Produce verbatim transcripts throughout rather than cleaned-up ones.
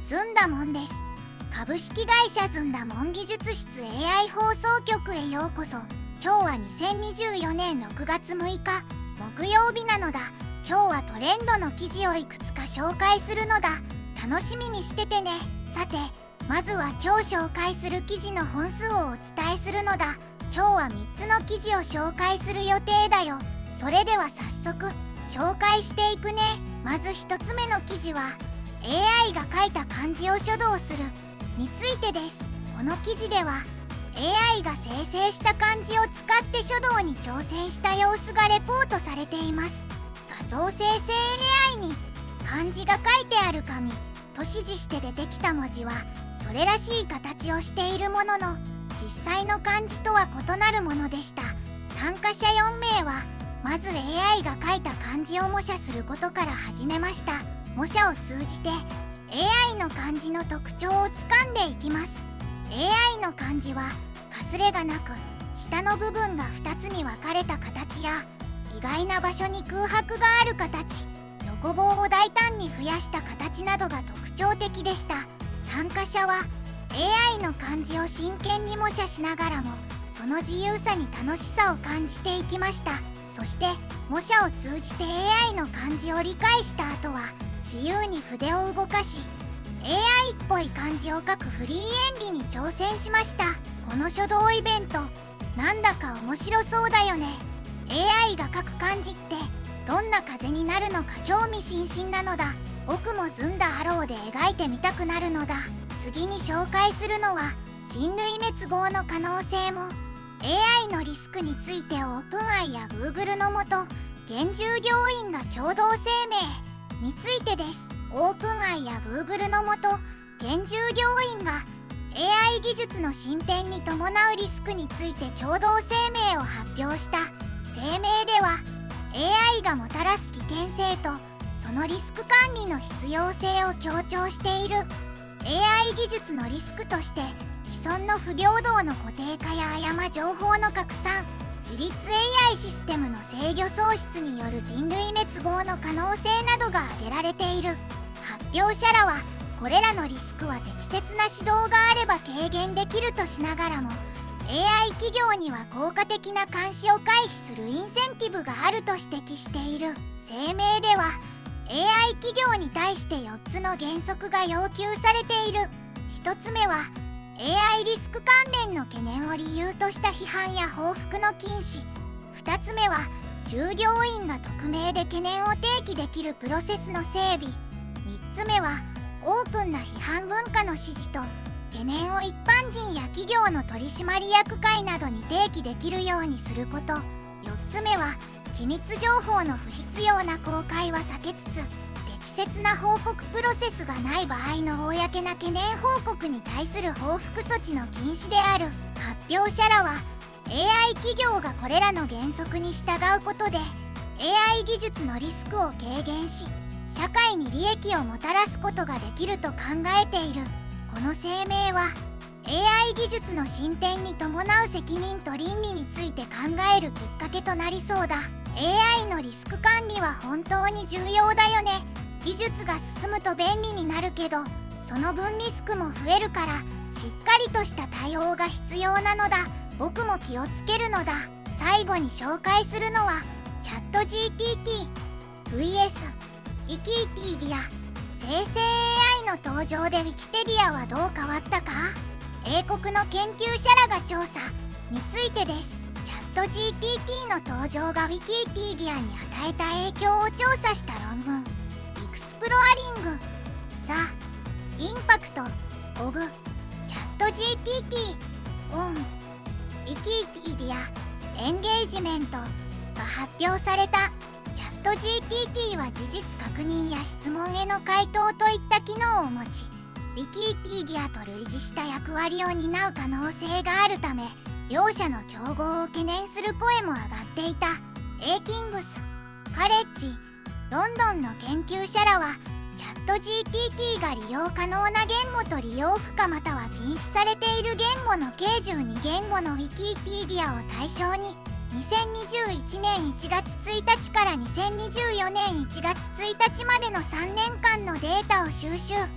ずんだもんです。株式会社ずんだもん技術室 エーアイ 放送局へようこそ。今日はにせんにじゅうよねんろくがつむいか木曜日なのだ。今日はトレンドの記事をいくつか紹介するのだ。楽しみにしててね。さて、まずは今日紹介する記事の本数をお伝えするのだ。今日はみっつの記事を紹介する予定だよ。それでは早速紹介していくね。まずひとつめの記事は エーアイ が書いた漢字を書道するについてです。この記事では エーアイ が生成した漢字を使って書道に挑戦した様子がレポートされています。画像生成 エーアイ に漢字が書いてある紙と指示して出てきた文字はそれらしい形をしているものの、実際の漢字とは異なるものでした。参加者よんめいはまず エーアイ が書いた漢字を模写することから始めました。模写を通じて エーアイ の漢字の特徴をつかんでいきます。 エーアイ の漢字はかすれがなく、下の部分がふたつに分かれた形や意外な場所に空白がある形、横棒を大胆に増やした形などが特徴的でした。参加者は エーアイ の漢字を真剣に模写しながらもその自由さに楽しさを感じていきました。そして模写を通じて エーアイ の漢字を理解した後は自由に筆を動かし エーアイ っぽい漢字を書くフリー演技に挑戦しました。この書道イベントなんだか面白そうだよね。 エーアイ が書く漢字ってどんな風になるのか興味津々なのだ。僕もずんだハローで描いてみたくなるのだ。次に紹介するのは人類滅亡の可能性も エーアイ のリスクについてオープンアイや Google のもと現従業員が共同声明についてです。オープンアイや Google のもと現従業員が エーアイ 技術の進展に伴うリスクについて共同声明を発表した。声明では エーアイ がもたらす危険性とそのリスク管理の必要性を強調している。 エーアイ 技術のリスクとして既存の不平等の固定化や誤情報の拡散、自律 エーアイ システムの制御喪失による人類滅亡の可能性などが挙げられている。発表者らはこれらのリスクは適切な指導があれば軽減できるとしながらも エーアイ 企業には効果的な監視を回避するインセンティブがあると指摘している。声明では エーアイ 企業に対してよっつの原則が要求されている。ひとつめは エーアイ リスク関連の懸念を理由とした批判や報復の禁止。ふたつめは従業員が匿名で懸念を提起できるプロセスの整備。みっつめはオープンな批判文化の支持と懸念を一般人や企業の取締役会などに提起できるようにすること。よっつめは機密情報の不必要な公開は避けつつ適切な報告プロセスがない場合の公な懸念報告に対する報復措置の禁止である。発表者らは エーアイ 企業がこれらの原則に従うことで エーアイ 技術のリスクを軽減し社会に利益をもたらすことができると考えている。この声明は エーアイ 技術の進展に伴う責任と倫理について考えるきっかけとなりそうだ。 エーアイ のリスク管理は本当に重要だよね。技術が進むと便利になるけどその分リスクも増えるからしっかりとした対応が必要なのだ。僕も気をつけるのだ。最後に紹介するのはチャット ジーピーティー ブイエス ウィキペディア。生成 エーアイ の登場でウィキペディアはどう変わったか。英国の研究者らが調査についてです。チャット ジーピーティー の登場がウィキペディアに与えた影響を調査した論文。エクスプロアリング・ザ・インパクト・オブ・チャット ジーピーティー・オン・ウィキペディア・エンゲージメントが発表された。チャット ジーピーティー は事実確認や質問への回答といった機能を持ちウィキペディアと類似した役割を担う可能性があるため両者の競合を懸念する声も上がっていた。エーキングス・カレッジ・ロンドンの研究者らはチャット ジーピーティー が利用可能な言語と利用不可または禁止されている言語の計じゅうに言語のウィキペディアを対象ににせんにじゅういちねんいちがつついたちからにせんにじゅうよねんいちがつついたちまでのさんねんかんのデータを収集。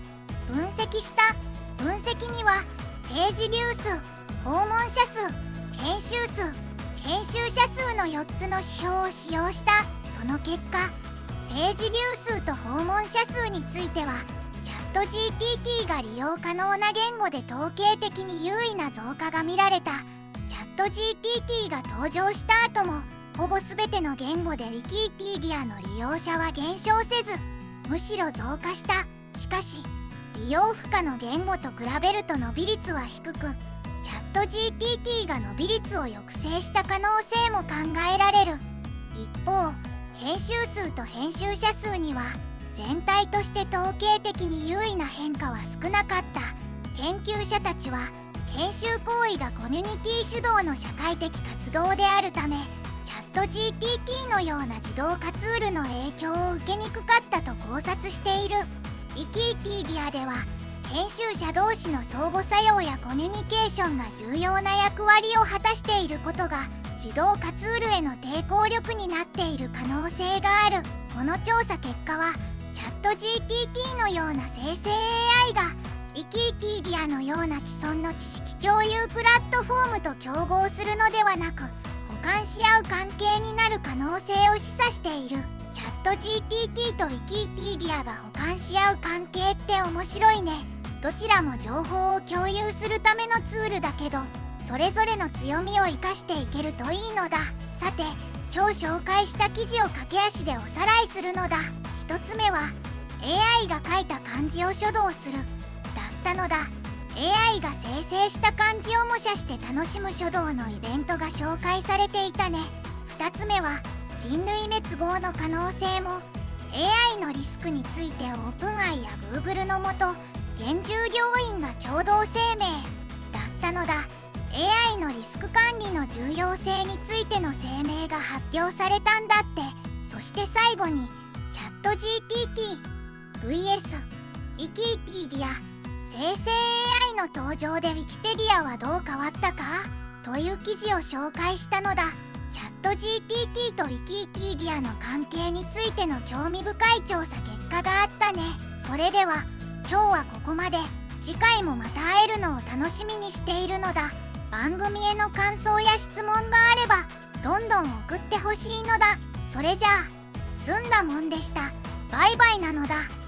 分析した。分析にはページビュー数、訪問者数、研修数、研修者数のよっつの指標を使用した。その結果、ページビュー数と訪問者数についてはチャット ジーピーティー が利用可能な言語で統計的に優位な増加が見られた。チャット ジーピーティー が登場した後もほぼ全ての言語で Wikipedia の利用者は減少せず、むしろ増加した。しかし利用不可の言語と比べると伸び率は低く、チャット ジーピーティー が伸び率を抑制した可能性も考えられる。一方、編集数と編集者数には全体として統計的に優位な変化は少なかった。研究者たちは研修行為がコミュニティ主導の社会的活動であるため、チャット ジーピーティー のような自動化ツールの影響を受けにくかったと考察している。Wikipedia では編集者同士の相互作用やコミュニケーションが重要な役割を果たしていることが自動化ツールへの抵抗力になっている可能性がある。この調査結果はチャット ジーピーティー のような生成 エーアイ が Wikipedia のような既存の知識共有プラットフォームと競合するのではなく、補完し合う関係になる可能性を示唆している。チャット ジーピーティー と Wikipedia が補完し合う関係って面白いね。どちらも情報を共有するためのツールだけど、それぞれの強みを生かしていけるといいのだ。さて、今日紹介した記事を駆け足でおさらいするのだ。ひとつめは エーアイ が書いた漢字を書道するだったのだ。 エーアイ が生成した漢字を模写して楽しむ書道のイベントが紹介されていたね。ふたつめは人類滅亡の可能性も。 エーアイ のリスクについてオープンアイや Google のもと現従業員が共同声明だったのだ。 エーアイ のリスク管理の重要性についての声明が発表されたんだって。そして最後にチャット ジーピーティー ブイエス Wikipedia 生成 エーアイ の登場で Wikipedia はどう変わったかという記事を紹介したのだ。チャット ジーピーティー と Wikipedia の関係についての興味深い調査結果があったね。それでは今日はここまで。次回もまた会えるのを楽しみにしているのだ。番組への感想や質問があればどんどん送ってほしいのだ。それじゃあずんだもんでした。バイバイなのだ。